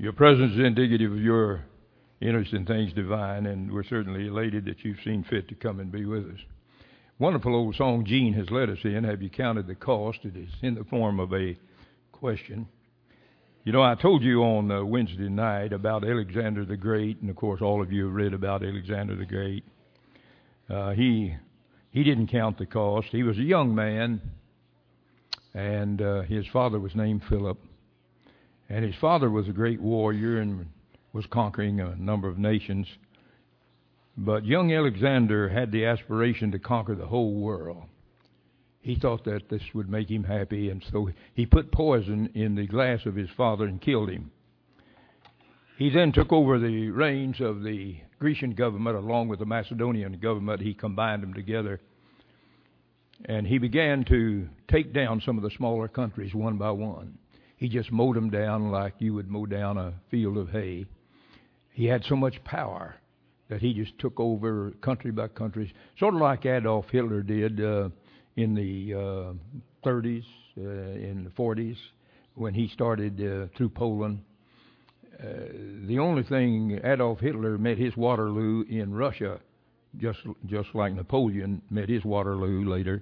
Your presence is indicative of your interest in things divine, and we're certainly elated that you've seen fit to come and be with us. Wonderful old song Gene has led us in. Have you counted the cost? It is in the form of a question. You know, I told you on Wednesday night about Alexander the Great, and of course all of you have read about Alexander the Great. He didn't count the cost. He was a young man, and his father was named Philip. And his father was a great warrior and was conquering a number of nations. But young Alexander had the aspiration to conquer the whole world. He thought that this would make him happy, and so he put poison in the glass of his father and killed him. He then took over the reins of the Grecian government along with the Macedonian government. He combined them together. And he began to take down some of the smaller countries one by one. He just mowed them down like you would mow down a field of hay. He had so much power that he just took over country by country, sort of like Adolf Hitler did in the 30s, in the 40s, when he started through Poland. The only thing, Adolf Hitler met his Waterloo in Russia, just like Napoleon met his Waterloo later.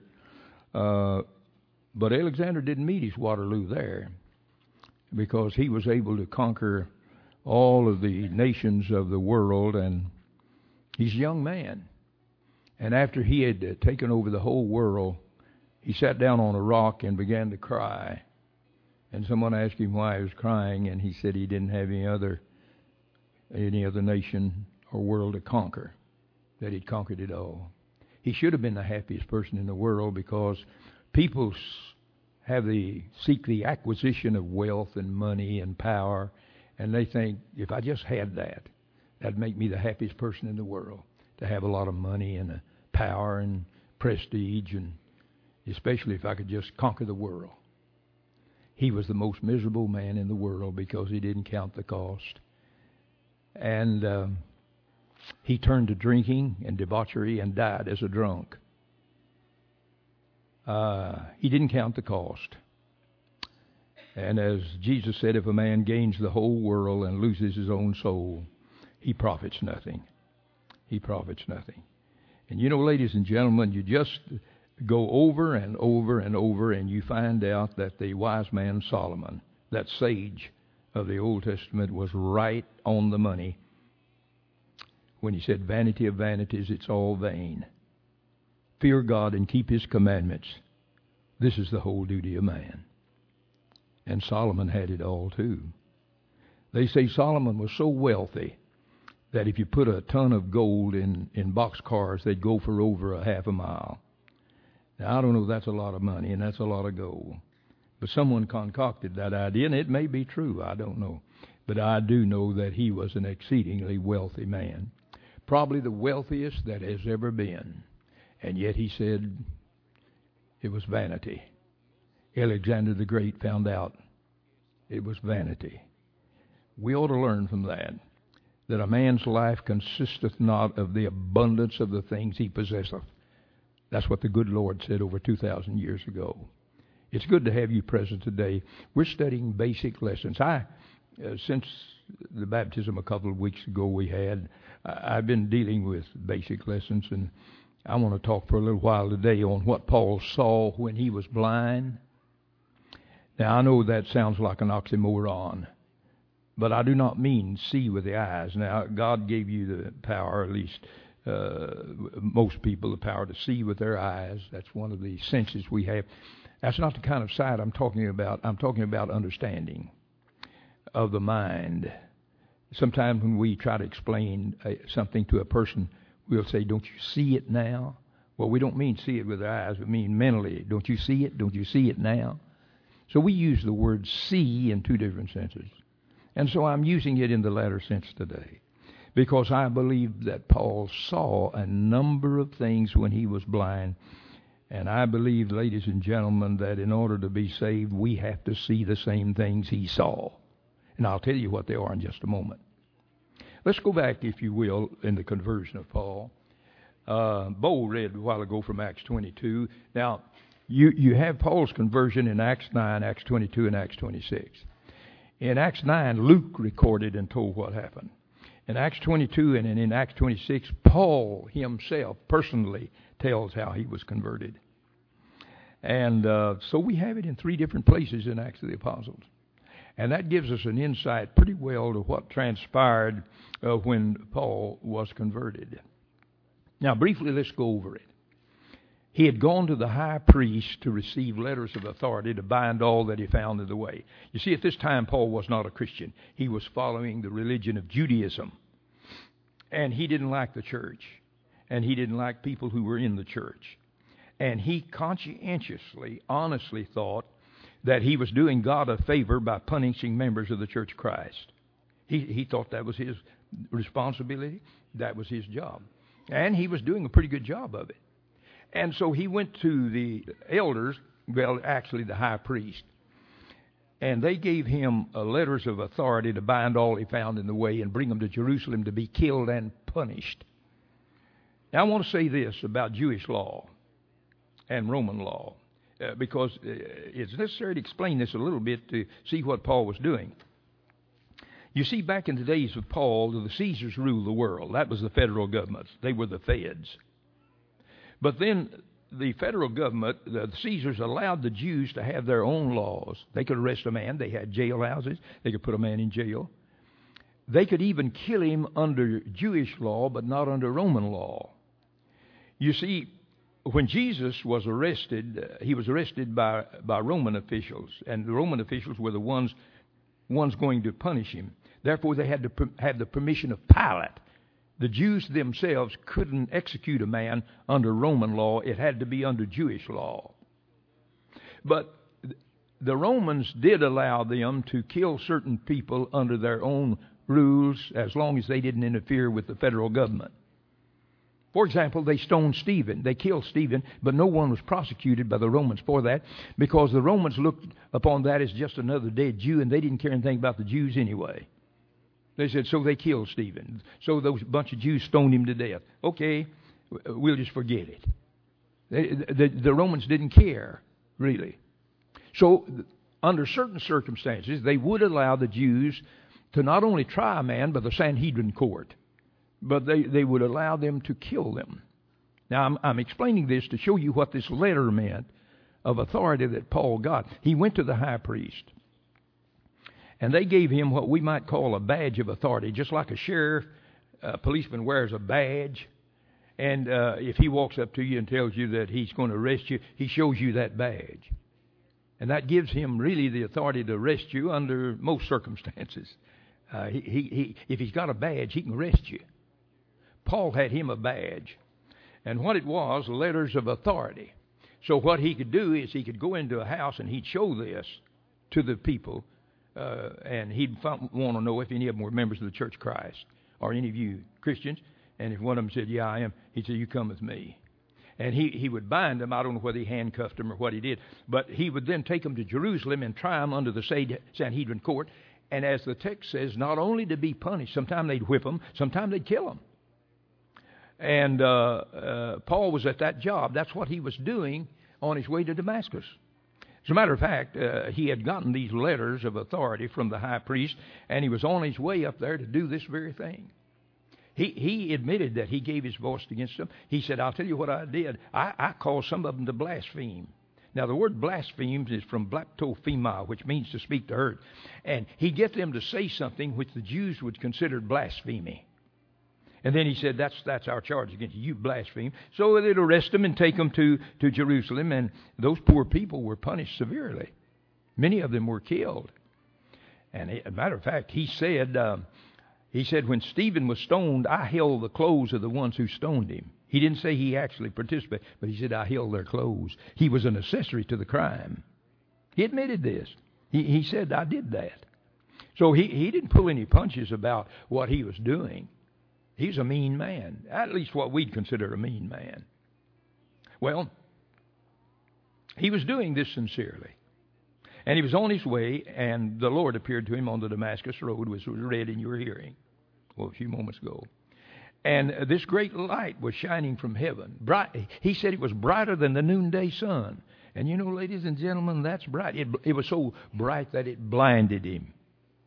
But Alexander didn't meet his Waterloo there, because he was able to conquer all of the nations of the world, and he's a young man. And after he had taken over the whole world, he sat down on a rock and began to cry. And someone asked him why he was crying, and he said he didn't have any other nation or world to conquer, that he'd conquered it all. He should have been the happiest person in the world, because people seek the acquisition of wealth and money and power, and they think, if I just had that, that'd make me the happiest person in the world, to have a lot of money and power and prestige, and especially if I could just conquer the world. He was the most miserable man in the world because he didn't count the cost. And he turned to drinking and debauchery and died as a drunk. He didn't count the cost. And as Jesus said, if a man gains the whole world and loses his own soul, he profits nothing. He profits nothing. And you know, ladies and gentlemen, you just go over and over and over, and you find out that the wise man Solomon, that sage of the Old Testament, was right on the money when he said, vanity of vanities, it's all vain. Fear God and keep his commandments. This is the whole duty of man. And Solomon had it all too. They say Solomon was so wealthy that if you put a ton of gold in boxcars, they'd go for over a half a mile. Now, I don't know if that's a lot of money, and that's a lot of gold. But someone concocted that idea, and it may be true. I don't know. But I do know that he was an exceedingly wealthy man. Probably the wealthiest that has ever been. And yet he said it was vanity. Alexander the Great found out it was vanity. We ought to learn from that a man's life consisteth not of the abundance of the things he possesseth. That's what the good Lord said over 2,000 years ago. It's good to have you present today. We're studying basic lessons. Since the baptism a couple of weeks ago I've been dealing with basic lessons, and I want to talk for a little while today on what Paul saw when he was blind. Now, I know that sounds like an oxymoron, but I do not mean see with the eyes. Now, God gave you the power, at least most people, the power to see with their eyes. That's one of the senses we have. That's not the kind of sight I'm talking about. I'm talking about understanding of the mind. Sometimes when we try to explain something to a person, we'll say, don't you see it now? Well, we don't mean see it with our eyes. We mean mentally. Don't you see it? Don't you see it now? So we use the word see in two different senses. And so I'm using it in the latter sense today, because I believe that Paul saw a number of things when he was blind. And I believe, ladies and gentlemen, that in order to be saved, we have to see the same things he saw. And I'll tell you what they are in just a moment. Let's go back, if you will, in the conversion of Paul. Bo read a while ago from Acts 22. Now, you have Paul's conversion in Acts 9, Acts 22, and Acts 26. In Acts 9, Luke recorded and told what happened. In Acts 22 and in Acts 26, Paul himself personally tells how he was converted. And so we have it in 3 different places in Acts of the Apostles. And that gives us an insight pretty well to what transpired when Paul was converted. Now, briefly, let's go over it. He had gone to the high priest to receive letters of authority to bind all that he found in the way. You see, at this time, Paul was not a Christian. He was following the religion of Judaism. And he didn't like the church. And he didn't like people who were in the church. And he conscientiously, honestly thought that he was doing God a favor by punishing members of the Church of Christ. He thought that was his responsibility. That was his job. And he was doing a pretty good job of it. And so he went to the elders, well, actually the high priest, and they gave him letters of authority to bind all he found in the way and bring them to Jerusalem to be killed and punished. Now, I want to say this about Jewish law and Roman law, because it's necessary to explain this a little bit to see what Paul was doing. You see, back in the days of Paul, the Caesars ruled the world. That was the federal government. They were the feds. But then the federal government, the Caesars, allowed the Jews to have their own laws. They could arrest a man. They had jail houses. They could put a man in jail. They could even kill him under Jewish law, but not under Roman law. You see, when Jesus was arrested, he was arrested by Roman officials, and the Roman officials were the ones going to punish him. Therefore, they had to have the permission of Pilate. The Jews themselves couldn't execute a man under Roman law. It had to be under Jewish law. But the Romans did allow them to kill certain people under their own rules as long as they didn't interfere with the federal government. For example, they stoned Stephen. They killed Stephen, but no one was prosecuted by the Romans for that because the Romans looked upon that as just another dead Jew, and they didn't care anything about the Jews anyway. They said, so they killed Stephen. So those bunch of Jews stoned him to death. Okay, we'll just forget it. The Romans didn't care, really. So under certain circumstances, they would allow the Jews to not only try a man by the Sanhedrin court, but they would allow them to kill them. Now, I'm explaining this to show you what this letter meant of authority that Paul got. He went to the high priest, and they gave him what we might call a badge of authority, just like a sheriff, a policeman wears a badge. And if he walks up to you and tells you that he's going to arrest you, he shows you that badge. And that gives him really the authority to arrest you under most circumstances. If he's got a badge, he can arrest you. Paul had him a badge. And what it was, letters of authority. So what he could do is he could go into a house and he'd show this to the people. And he'd want to know if any of them were members of the Church of Christ or any of you Christians. And if one of them said, yeah, I am, he'd say, you come with me. And he would bind them. I don't know whether he handcuffed them or what he did. But he would then take them to Jerusalem and try them under the Sanhedrin court. And as the text says, not only to be punished, sometimes they'd whip them, sometimes they'd kill them. And Paul was at that job. That's what he was doing on his way to Damascus. As a matter of fact, he had gotten these letters of authority from the high priest, and he was on his way up there to do this very thing. He admitted that he gave his voice against them. He said, I'll tell you what I did. I caused some of them to blaspheme. Now, the word blaspheme is from blasphema, which means to speak to hurt. And he'd get them to say something which the Jews would consider blasphemy. And then he said, that's our charge against you. You blaspheme. So they'd arrest them and take them to Jerusalem. And those poor people were punished severely. Many of them were killed. And as a matter of fact, he said, when Stephen was stoned, I held the clothes of the ones who stoned him. He didn't say he actually participated, but he said, I held their clothes. He was an accessory to the crime. He admitted this. He said, I did that. So he didn't pull any punches about what he was doing. He's a mean man, at least what we'd consider a mean man. Well, he was doing this sincerely. And he was on his way, and the Lord appeared to him on the Damascus Road, which was read in your hearing a few moments ago. And this great light was shining from heaven. Bright. He said it was brighter than the noonday sun. And you know, ladies and gentlemen, that's bright. It was so bright that it blinded him.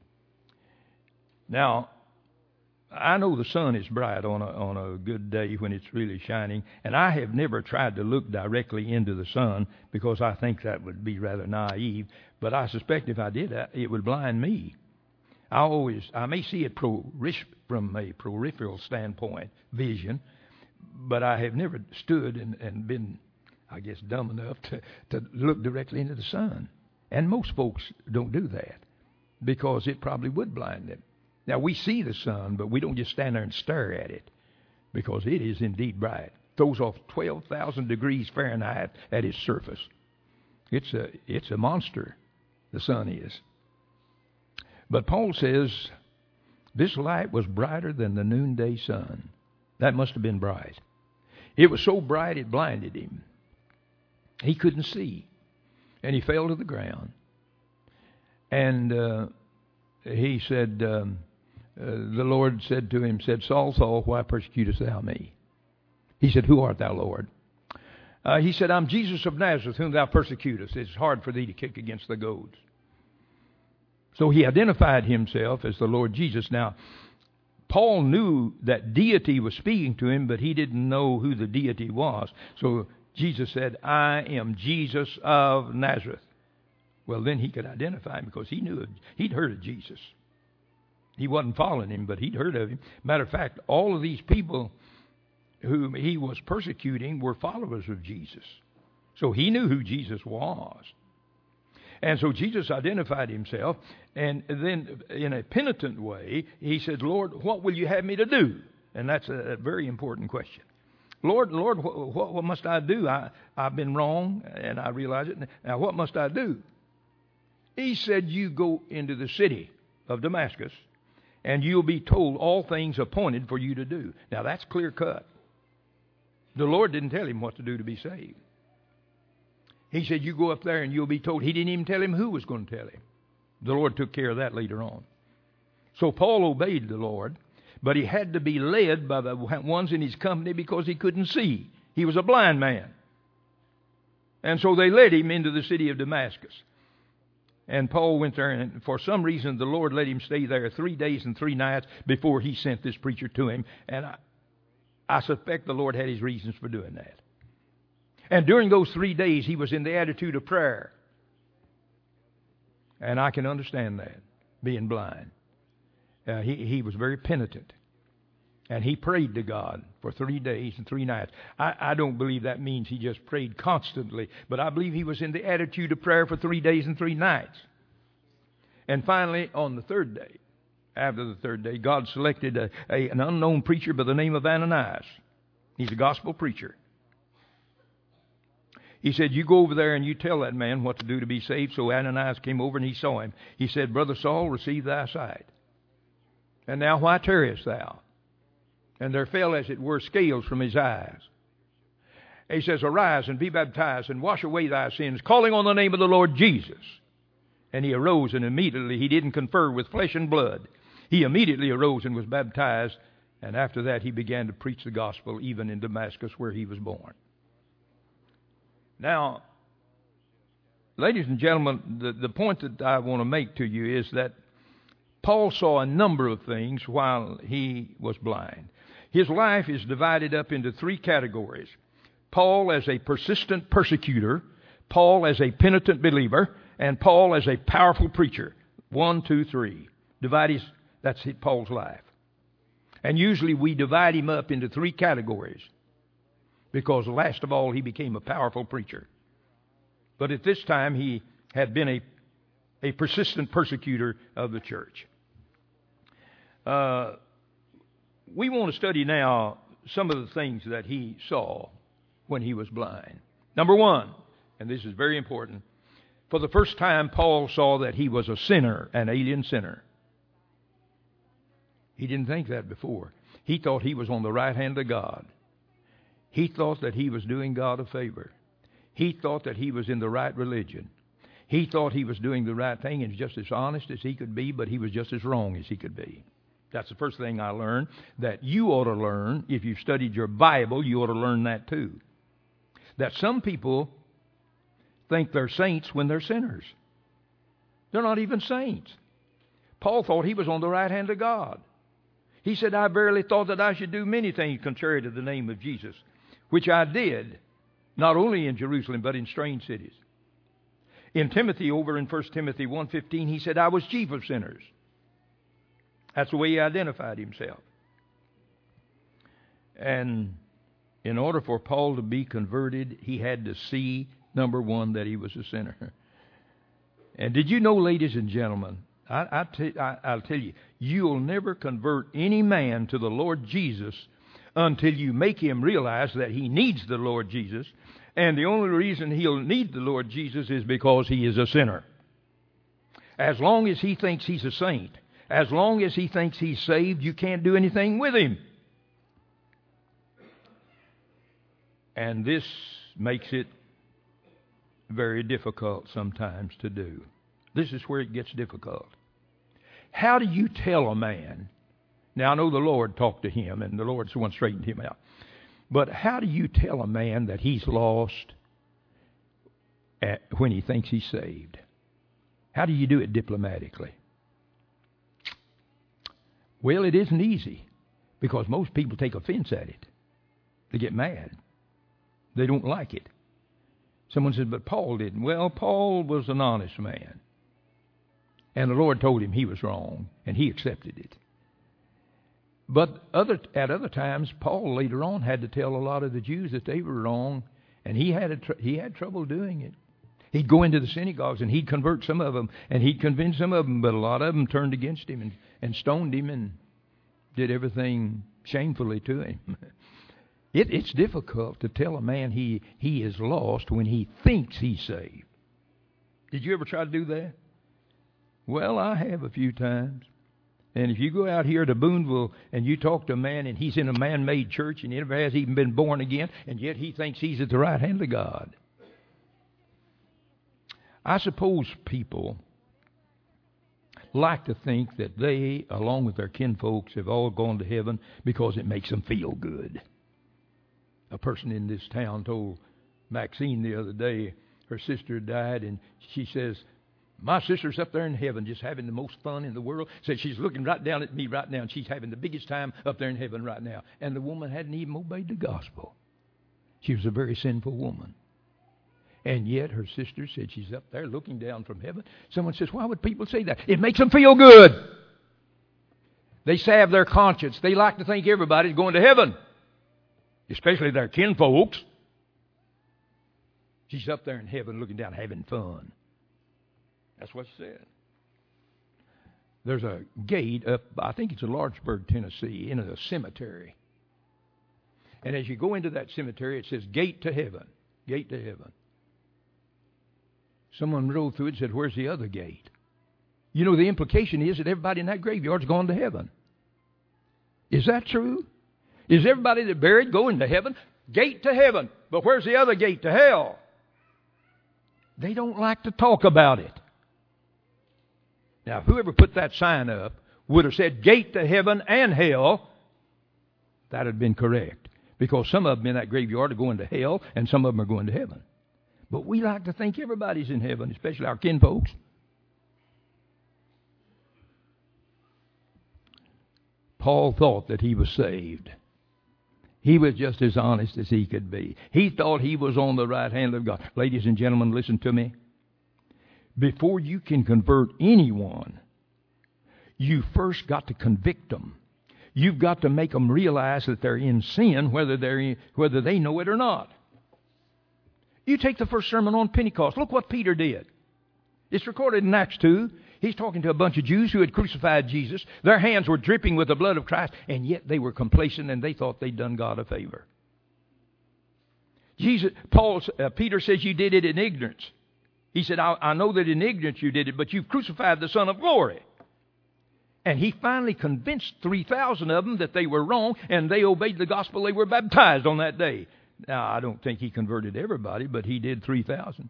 Now, I know the sun is bright on a good day when it's really shining, and I have never tried to look directly into the sun because I think that would be rather naive, but I suspect if I did that, it would blind me. I may see it from a peripheral standpoint, vision, but I have never stood and been, I guess, dumb enough to look directly into the sun. And most folks don't do that because it probably would blind them. Now, we see the sun, but we don't just stand there and stare at it because it is indeed bright. Throws off 12,000 degrees Fahrenheit at its surface. It's a monster, the sun is. But Paul says this light was brighter than the noonday sun. That must have been bright. It was so bright it blinded him. He couldn't see. And he fell to the ground. And he said, the Lord said to him, Saul, Saul, why persecutest thou me? He said, who art thou, Lord? He said, I'm Jesus of Nazareth, whom thou persecutest. It's hard for thee to kick against the goads. So he identified himself as the Lord Jesus. Now, Paul knew that deity was speaking to him, but he didn't know who the deity was. So Jesus said, I am Jesus of Nazareth. Well, then he could identify him because he knew he'd heard of Jesus. He wasn't following him, but he'd heard of him. Matter of fact, all of these people whom he was persecuting were followers of Jesus. So he knew who Jesus was. And so Jesus identified himself, and then in a penitent way, he said, Lord, what will you have me to do? And that's a very important question. Lord, what must I do? I've been wrong, and I realize it. Now, what must I do? He said, you go into the city of Damascus, and you'll be told all things appointed for you to do. Now, that's clear cut. The Lord didn't tell him what to do to be saved. He said, you go up there and you'll be told. He didn't even tell him who was going to tell him. The Lord took care of that later on. So Paul obeyed the Lord, but he had to be led by the ones in his company because he couldn't see. He was a blind man. And so they led him into the city of Damascus. And Paul went there, and for some reason the Lord let him stay there 3 days and 3 nights before he sent this preacher to him. And I suspect the Lord had his reasons for doing that. And during those 3 days, he was in the attitude of prayer. And I can understand that, being blind. He was very penitent. And he prayed to God for 3 days and 3 nights. I don't believe that means he just prayed constantly, but I believe he was in the attitude of prayer for 3 days and 3 nights. And finally, on the third day, after the third day, God selected an unknown preacher by the name of Ananias. He's a gospel preacher. He said, you go over there and you tell that man what to do to be saved. So Ananias came over and he saw him. He said, Brother Saul, receive thy sight. And now why tarriest thou? And there fell, as it were, scales from his eyes. He says, arise and be baptized and wash away thy sins, calling on the name of the Lord Jesus. And he arose, and immediately he didn't confer with flesh and blood. He immediately arose and was baptized. And after that he began to preach the gospel even in Damascus where he was born. Now, ladies and gentlemen, the point that I want to make to you is that Paul saw a number of things while he was blind. His life is divided up into 3 categories. Paul as a persistent persecutor, Paul as a penitent believer, and Paul as a powerful preacher. 1, 2, 3. That's Paul's life. And usually we divide him up into 3 categories. Because last of all, he became a powerful preacher. But at this time, he had been a persistent persecutor of the church. We want to study now some of the things that he saw when he was blind. Number 1, and this is very important, for the first time, Paul saw that he was a sinner, an alien sinner. He didn't think that before. He thought he was on the right hand of God. He thought that he was doing God a favor. He thought that he was in the right religion. He thought he was doing the right thing and just as honest as he could be, but he was just as wrong as he could be. That's the first thing I learned, that you ought to learn. If you've studied your Bible, you ought to learn that too. That some people think they're saints when they're sinners. They're not even saints. Paul thought he was on the right hand of God. He said, I verily thought that I should do many things contrary to the name of Jesus, which I did, not only in Jerusalem, but in strange cities. In Timothy, over in 1 Timothy 1:15, he said, I was chief of sinners. That's the way he identified himself. And in order for Paul to be converted, he had to see, number one, that he was a sinner. And did you know, ladies and gentlemen, I'll tell you, you'll never convert any man to the Lord Jesus until you make him realize that he needs the Lord Jesus. And the only reason he'll need the Lord Jesus is because he is a sinner. As long as he thinks he's a saint, as long as he thinks he's saved, you can't do anything with him. And this makes it very difficult sometimes to do. This is where it gets difficult. How do you tell a man? Now, I know the Lord talked to him, and the Lord's the one straightened him out. But how do you tell a man that he's lost when he thinks he's saved? How do you do it diplomatically? Well, it isn't easy, because most people take offense at it. They get mad. They don't like it. Someone said, but Paul didn't. Well, Paul was an honest man. And the Lord told him he was wrong, and he accepted it. But at other times, Paul later on had to tell a lot of the Jews that they were wrong, and he had trouble doing it. He'd go into the synagogues, and he'd convert some of them, and he'd convince some of them, but a lot of them turned against him and stoned him and did everything shamefully to him. It's difficult to tell a man he is lost when he thinks he's saved. Did you ever try to do that? Well, I have a few times. And if you go out here to Boonville and you talk to a man and he's in a man-made church and he never has even been born again, and yet he thinks he's at the right hand of God. I suppose people like to think that they, along with their kinfolks, have all gone to heaven because it makes them feel good. A person in this town told Maxine the other day her sister died, and she says, my sister's up there in heaven just having the most fun in the world. Said she's looking right down at me right now, and she's having the biggest time up there in heaven right now. And the woman hadn't even obeyed the gospel. She was a very sinful woman. And yet her sister said she's up there looking down from heaven. Someone says, why would people say that? It makes them feel good. They salve their conscience. They like to think everybody's going to heaven, especially their kinfolks. She's up there in heaven looking down, having fun. That's what she said. There's a gate up, I think it's in Lawrenceburg, Tennessee, in a cemetery. And as you go into that cemetery, it says, gate to heaven, gate to heaven. Someone rode through it and said, where's the other gate? You know, the implication is that everybody in that graveyard's gone to heaven. Is that true? Is everybody that buried going to heaven? Gate to heaven. But where's the other gate to hell? They don't like to talk about it. Now, whoever put that sign up would have said gate to heaven and hell. That would have been correct. Because some of them in that graveyard are going to hell and some of them are going to heaven. But we like to think everybody's in heaven, especially our kinfolks. Paul thought that he was saved. He was just as honest as he could be. He thought he was on the right hand of God. Ladies and gentlemen, listen to me. Before you can convert anyone, you first got to convict them. You've got to make them realize that they're in sin, whether they know it or not. You take the first sermon on Pentecost. Look what Peter did. It's recorded in Acts 2. He's talking to a bunch of Jews who had crucified Jesus. Their hands were dripping with the blood of Christ, and yet they were complacent and they thought they'd done God a favor. Peter says you did it in ignorance. He said, I know that in ignorance you did it, but you've crucified the Son of Glory. And he finally convinced 3,000 of them that they were wrong, and they obeyed the gospel. They were baptized on that day. Now, I don't think he converted everybody, but he did 3,000.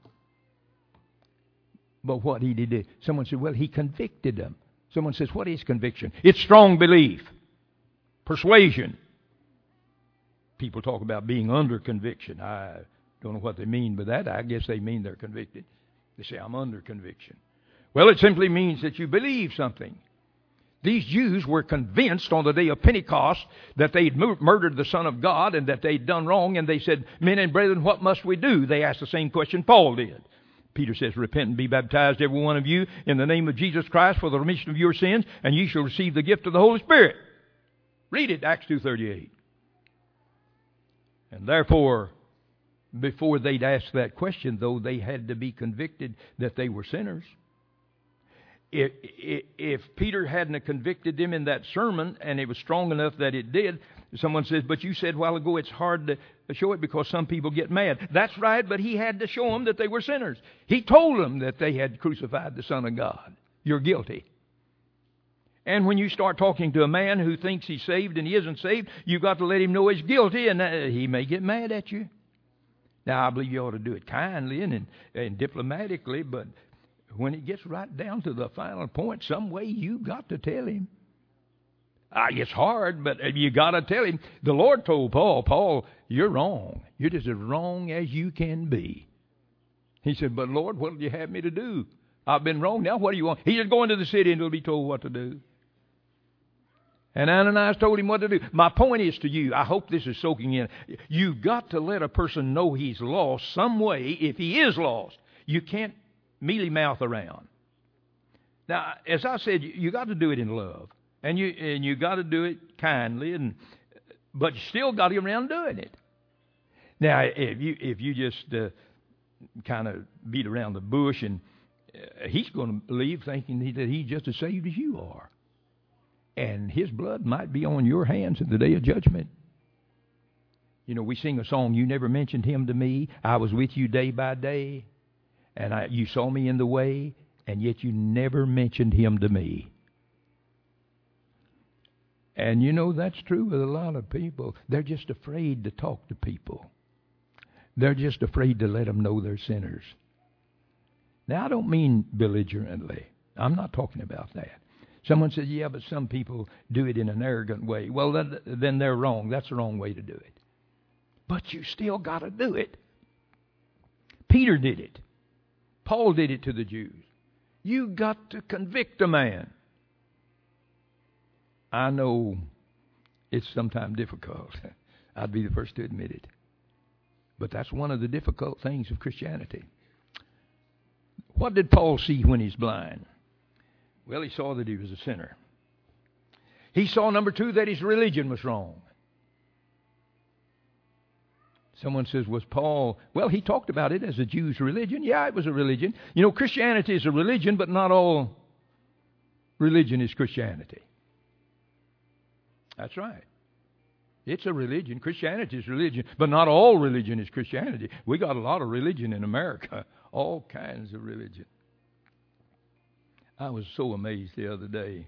But what he did, someone said, well, he convicted them. Someone says, what is conviction? It's strong belief, persuasion. People talk about being under conviction. I don't know what they mean by that. I guess they mean they're convicted. They say, I'm under conviction. Well, it simply means that you believe something. These Jews were convinced on the day of Pentecost that they'd murdered the Son of God and that they'd done wrong, and they said, "Men and brethren, what must we do?" They asked the same question Paul did. Peter says, "Repent and be baptized, every one of you, in the name of Jesus Christ for the remission of your sins, and ye shall receive the gift of the Holy Spirit." Read it, Acts 2:38. And therefore, before they'd ask that question, though, they had to be convicted that they were sinners. If Peter hadn't convicted them in that sermon, and it was strong enough that it did, someone says, "But you said a while ago it's hard to show it because some people get mad." That's right, but he had to show them that they were sinners. He told them that they had crucified the Son of God. You're guilty. And when you start talking to a man who thinks he's saved and he isn't saved, you've got to let him know he's guilty, and he may get mad at you. Now, I believe you ought to do it kindly and diplomatically, but when it gets right down to the final point, some way you got to tell him. It's hard, but you got to tell him. The Lord told Paul, "Paul, you're wrong. You're just as wrong as you can be." He said, "But Lord, what do you have me to do? I've been wrong. Now what do you want?" He said, "Go into the city and he'll be told what to do." And Ananias told him what to do. My point is to you, I hope this is soaking in. You've got to let a person know he's lost some way if he is lost. You can't mealy mouth around. Now, as I said, you got to do it in love, and you got to do it kindly, but you still got to get around doing it. Now, if you just kind of beat around the bush, and he's going to leave thinking that he's just as saved as you are, and his blood might be on your hands in the day of judgment. You know, we sing a song, "You never mentioned him to me. I was with you day by day. And you saw me in the way, and yet you never mentioned him to me." And you know, that's true with a lot of people. They're just afraid to talk to people. They're just afraid to let them know they're sinners. Now, I don't mean belligerently. I'm not talking about that. Someone says, "Yeah, but some people do it in an arrogant way." Well, then they're wrong. That's the wrong way to do it. But you still got to do it. Peter did it. Paul did it to the Jews. You got to convict a man. I know it's sometimes difficult. I'd be the first to admit it. But that's one of the difficult things of Christianity. What did Paul see when he's blind? Well, he saw that he was a sinner. He saw, number two, that his religion was wrong. Someone says, was Paul... Well, he talked about it as a Jew's religion. Yeah, it was a religion. You know, Christianity is a religion, but not all religion is Christianity. That's right. It's a religion. Christianity is religion, but not all religion is Christianity. We got a lot of religion in America, all kinds of religion. I was so amazed the other day.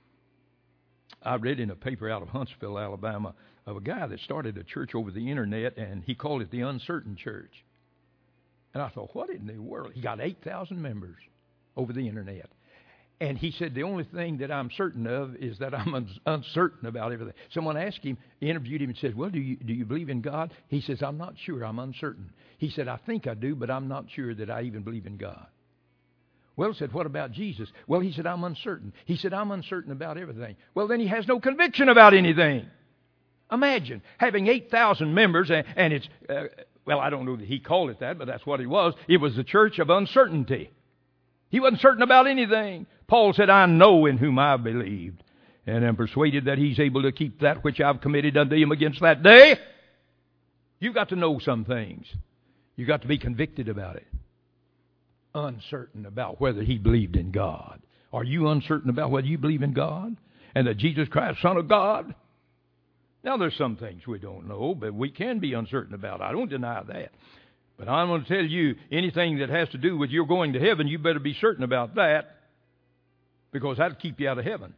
I read in a paper out of Huntsville, Alabama, of a guy that started a church over the internet, and he called it the Uncertain Church. And I thought, what in the world? He got 8,000 members over the internet. And he said, the only thing that I'm certain of is that I'm uncertain about everything. Someone asked him, interviewed him, and said, well, do you believe in God? He says, I'm not sure. I'm uncertain. He said, I think I do, but I'm not sure that I even believe in God. Well, said, what about Jesus? Well, he said, I'm uncertain. He said, I'm uncertain about everything. Well, then he has no conviction about anything. Imagine having 8,000 members, and it's, well, I don't know that he called it that, but that's what it was. It was the church of uncertainty. He wasn't certain about anything. Paul said, I know in whom I believed, and am persuaded that he's able to keep that which I've committed unto him against that day. You've got to know some things. You've got to be convicted about it. Uncertain about whether he believed in God. Are you uncertain about whether you believe in God and that Jesus Christ, Son of God? Now, there's some things we don't know, but we can be uncertain about. I don't deny that. But I'm going to tell you, anything that has to do with your going to heaven, you better be certain about that, because that'll keep you out of heaven.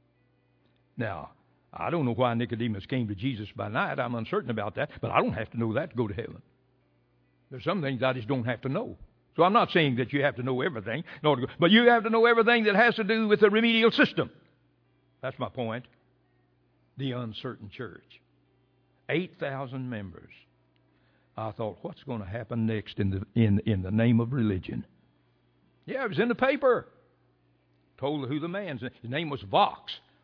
Now, I don't know why Nicodemus came to Jesus by night. I'm uncertain about that, but I don't have to know that to go to heaven. There's some things I just don't have to know. So I'm not saying that you have to know everything, but you have to know everything that has to do with the remedial system. That's my point. The uncertain church. 8,000 members. I thought, what's going to happen next in the name of religion? Yeah, it was in the paper. Told who the man's. His name was Vox.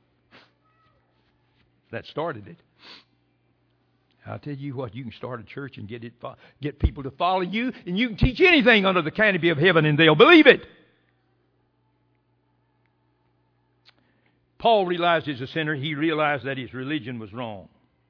that started it. I'll tell you what, you can start a church and get people to follow you, and you can teach anything under the canopy of heaven, and they'll believe it. Paul realized as a sinner, he realized that his religion was wrong.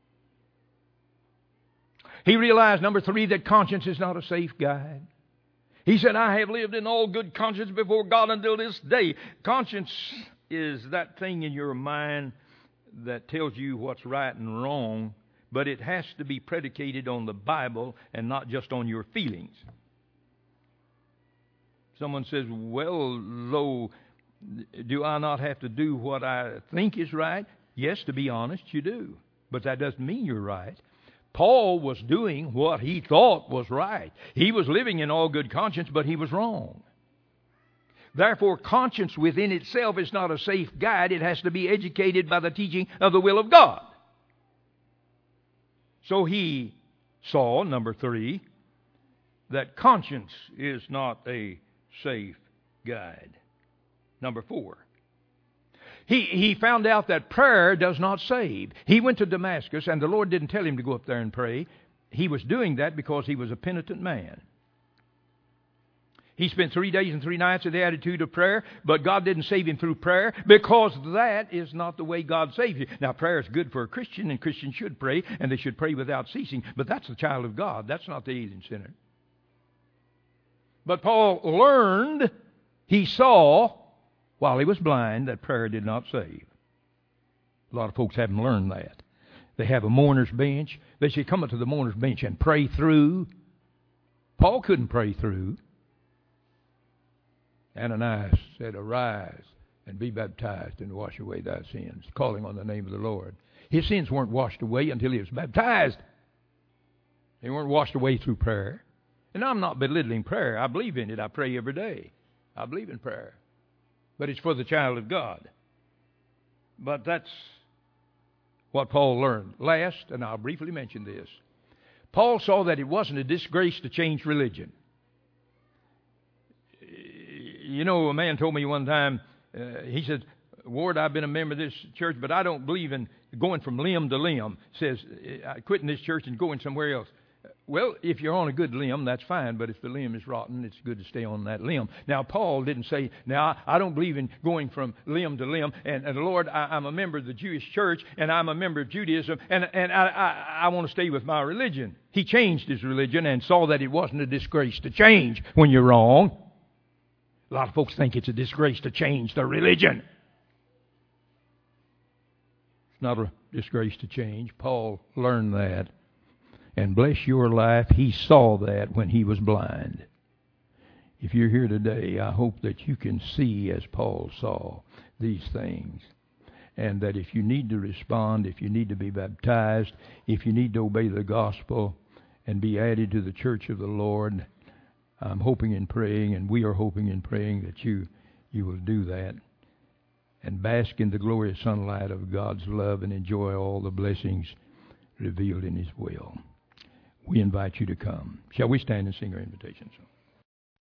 He realized, number 3, that conscience is not a safe guide. He said, I have lived in all good conscience before God until this day. Conscience is that thing in your mind that tells you what's right and wrong, but it has to be predicated on the Bible and not just on your feelings. Someone says, well, though, do I not have to do what I think is right? Yes, to be honest, you do. But that doesn't mean you're right. Paul was doing what he thought was right. He was living in all good conscience, but he was wrong. Therefore, conscience within itself is not a safe guide. It has to be educated by the teaching of the will of God. So he saw, number 3, that conscience is not a safe guide. Number 4, he found out that prayer does not save. He went to Damascus, and the Lord didn't tell him to go up there and pray. He was doing that because he was a penitent man. He spent 3 days and 3 nights in the attitude of prayer, but God didn't save him through prayer because that is not the way God saves you. Now, prayer is good for a Christian, and Christians should pray, and they should pray without ceasing, but that's the child of God. That's not the alien sinner. But Paul learned, he saw, while he was blind, that prayer did not save. A lot of folks haven't learned that. They have a mourner's bench. They say, come up to the mourner's bench and pray through. Paul couldn't pray through. Ananias said, arise and be baptized and wash away thy sins, calling on the name of the Lord. His sins weren't washed away until he was baptized. They weren't washed away through prayer. And I'm not belittling prayer. I believe in it. I pray every day. I believe in prayer. But it's for the child of God. But that's what Paul learned. Last, and I'll briefly mention this, Paul saw that it wasn't a disgrace to change religion. You know, a man told me one time, he said, Ward, I've been a member of this church, but I don't believe in going from limb to limb. Says, quitting this church and going somewhere else. Well, if you're on a good limb, that's fine, but if the limb is rotten, it's good to stay on that limb. Now, Paul didn't say, now, I don't believe in going from limb to limb, and Lord, I'm a member of the Jewish church, and I'm a member of Judaism, and I want to stay with my religion. He changed his religion and saw that it wasn't a disgrace to change when you're wrong. A lot of folks think it's a disgrace to change their religion. It's not a disgrace to change. Paul learned that. And bless your life, he saw that when he was blind. If you're here today, I hope that you can see as Paul saw these things. And that if you need to respond, if you need to be baptized, if you need to obey the gospel and be added to the church of the Lord, I'm hoping and praying, and we are hoping and praying that you will do that and bask in the glorious sunlight of God's love and enjoy all the blessings revealed in His will. We invite you to come. Shall we stand and sing our invitation song?